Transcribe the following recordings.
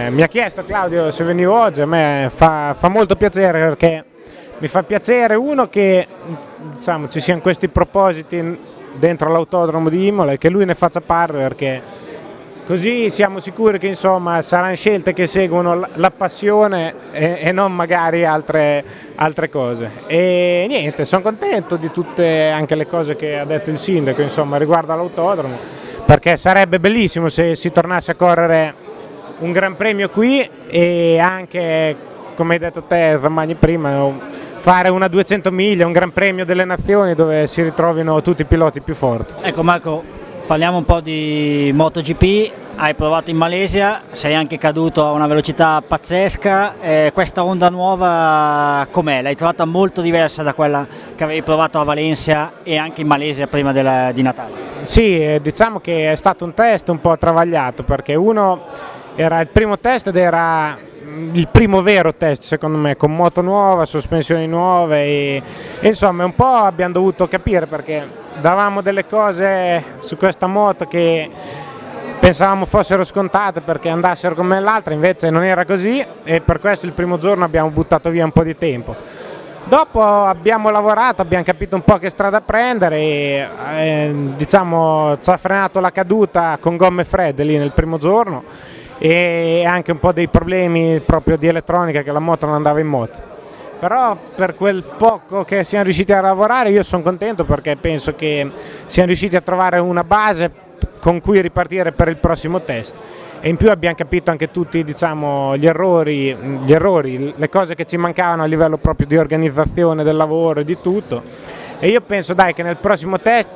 mi ha chiesto Claudio se venivo oggi, a me fa molto piacere, perché mi fa piacere uno che diciamo, ci siano questi propositi dentro l'autodromo di Imola e che lui ne faccia parte, perché così siamo sicuri che insomma saranno scelte che seguono la passione e non magari altre cose. E niente, sono contento di tutte anche le cose che ha detto il sindaco insomma riguardo all'autodromo, perché sarebbe bellissimo se si tornasse a correre un gran premio qui e anche, come hai detto te Zammagni prima, fare una 200 miglia, un gran premio delle nazioni dove si ritrovino tutti i piloti più forti. Ecco Marco, parliamo un po' di MotoGP. Hai provato in Malesia, sei anche caduto a una velocità pazzesca, questa onda nuova com'è? L'hai trovata molto diversa da quella che avevi provato a Valencia e anche in Malesia prima di Natale? Sì, diciamo che è stato un test un po' travagliato, perché uno era il primo test ed era il primo vero test secondo me, con moto nuova, sospensioni nuove e insomma un po' abbiamo dovuto capire, perché davamo delle cose su questa moto che pensavamo fossero scontate perché andassero come l'altra, invece non era così, e per questo il primo giorno abbiamo buttato via un po' di tempo. Dopo abbiamo lavorato, abbiamo capito un po' che strada prendere e diciamo ci ha frenato la caduta con gomme fredde lì nel primo giorno e anche un po' dei problemi proprio di elettronica, che la moto non andava in moto. Però per quel poco che siamo riusciti a lavorare io sono contento, perché penso che siamo riusciti a trovare una base con cui ripartire per il prossimo test, e in più abbiamo capito anche tutti diciamo, gli errori, le cose che ci mancavano a livello proprio di organizzazione del lavoro e di tutto, e io penso dai che nel prossimo test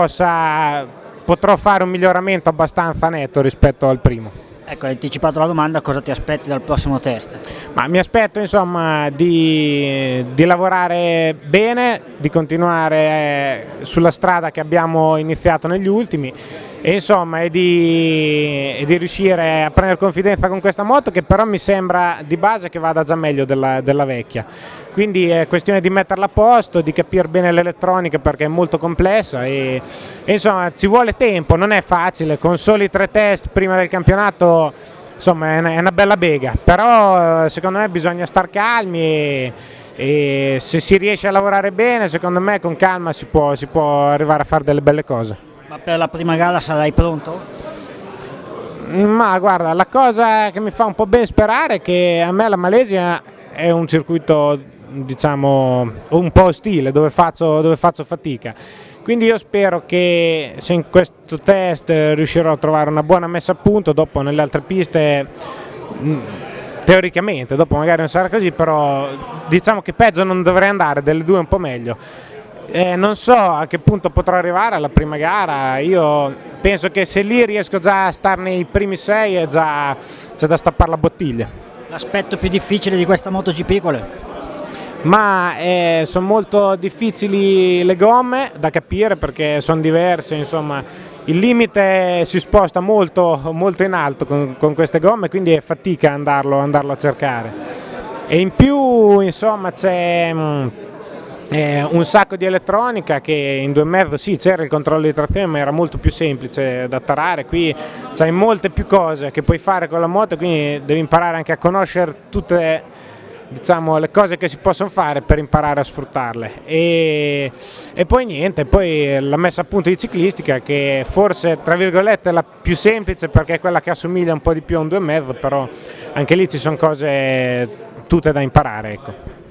potrò fare un miglioramento abbastanza netto rispetto al primo. Ecco, hai anticipato la domanda, cosa ti aspetti dal prossimo test? Ma mi aspetto insomma di lavorare bene, di continuare sulla strada che abbiamo iniziato negli ultimi e insomma di riuscire a prendere confidenza con questa moto, che però mi sembra di base che vada già meglio della vecchia. Quindi è questione di metterla a posto, di capire bene l'elettronica, perché è molto complessa e insomma ci vuole tempo, non è facile, con soli 3 test prima del campionato insomma è una bella bega, però secondo me bisogna star calmi e se si riesce a lavorare bene secondo me con calma si può arrivare a fare delle belle cose. Ma per la prima gara sarai pronto? Ma guarda, la cosa che mi fa un po' ben sperare è che a me la Malesia è un circuito diciamo un po' ostile, dove faccio fatica, quindi io spero che se in questo test riuscirò a trovare una buona messa a punto, dopo nelle altre piste teoricamente, dopo magari non sarà così, però diciamo che peggio non dovrei andare, delle due un po' meglio. Non so a che punto potrò arrivare alla prima gara, io penso che se lì riesco già a stare nei primi 6 è già c'è da stappare la bottiglia. L'aspetto più difficile di questa MotoGP qual è? Ma sono molto difficili le gomme da capire, perché sono diverse, insomma il limite si sposta molto in alto con queste gomme, quindi è fatica andarlo a cercare, e in più insomma c'è un sacco di elettronica che in 2,5 sì c'era il controllo di trazione, ma era molto più semplice da tarare. Qui c'hai molte più cose che puoi fare con la moto, quindi devi imparare anche a conoscere tutte diciamo le cose che si possono fare per imparare a sfruttarle, e poi niente, poi la messa a punto di ciclistica, che forse tra virgolette è la più semplice perché è quella che assomiglia un po' di più a un 2,5, però anche lì ci sono cose tutte da imparare, ecco.